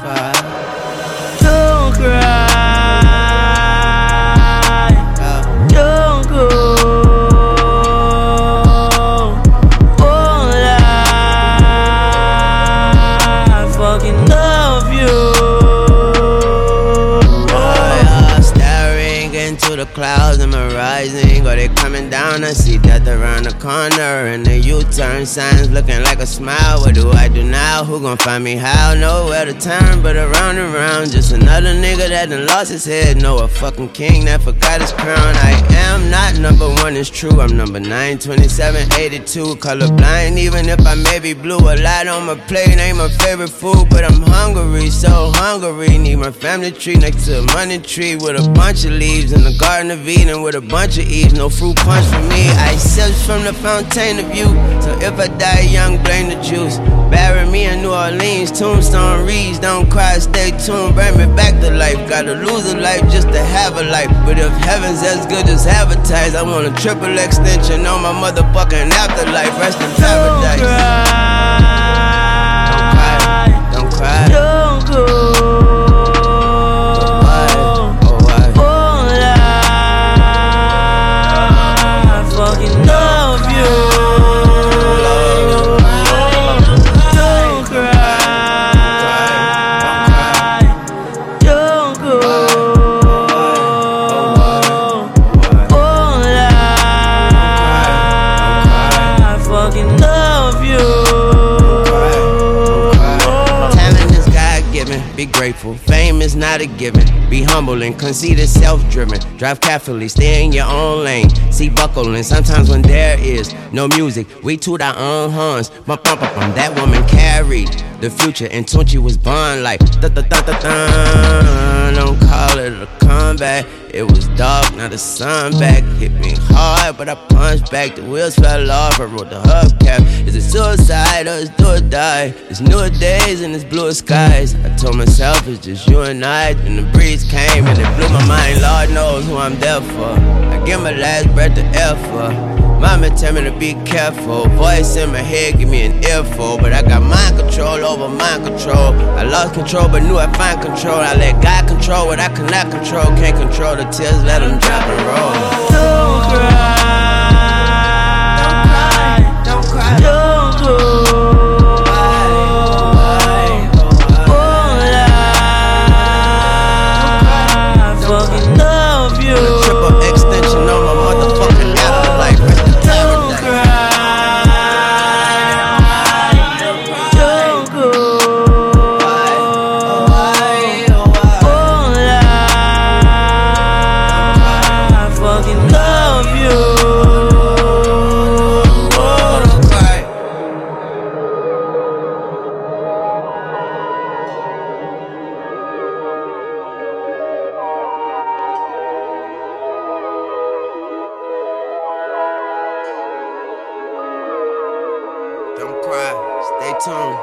Don't cry, don't go. All I fucking love you. Staring into the clouds, am I rising or they coming down? I see death around the corner and the U-turn signs looking like a smile. What do I do now? Who gon' find me how? Nowhere to turn but around and round. Just another nigga that done lost his head. No, a fucking king that forgot his crown. I am not number one, it's true. I'm number 9, 27, 82. Colorblind, even if I may be blue. A lot on my plate ain't my favorite food, but I'm hungry, so hungry. Need my family tree next to a money tree with a bunch of leaves in the Garden of Eden with a bunch of eaves. No fruit punch for me. I sips from the fountain of youth. So if I die young, blame the juice. Bury me in New Orleans, tombstone reads. Don't cry, stay tuned, bring me back to life. Gotta lose a life just to have a life. But if heaven's as good as advertised, I want a triple extension on my motherfucking afterlife. Rest in paradise. Don't cry, don't go. Be grateful, fame is not a given. Be humble and conceited, self-driven. Drive carefully, stay in your own lane. See buckling, sometimes when there is no music, we toot our own horns. Bump, bump, bump, bump. That woman carried the future, and Tunchi was born like da-da-da-da-da. Don't call it a comeback. It was dark, now the sun back. Hit me hard, but I punched back. The wheels fell off, I wrote the hubcap. Is it suicide or is do or die? It's newer days and it's bluer skies. I told myself it's just you and I. Then the breeze came and it blew my mind. Lord knows who I'm there for. I give my last breath to air for. Mama tell me to be careful. Voice in my head give me an earful. But I got mind control over mind control. I lost control but knew I'd find control. I let God control what I cannot control. Can't control the tears, let them drop and roll. Don't cry, don't cry, don't go. Don't cry, stay tuned.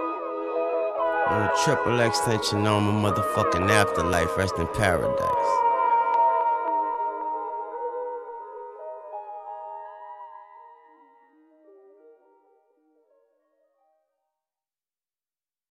On a triple extension on my motherfucking afterlife, rest in paradise.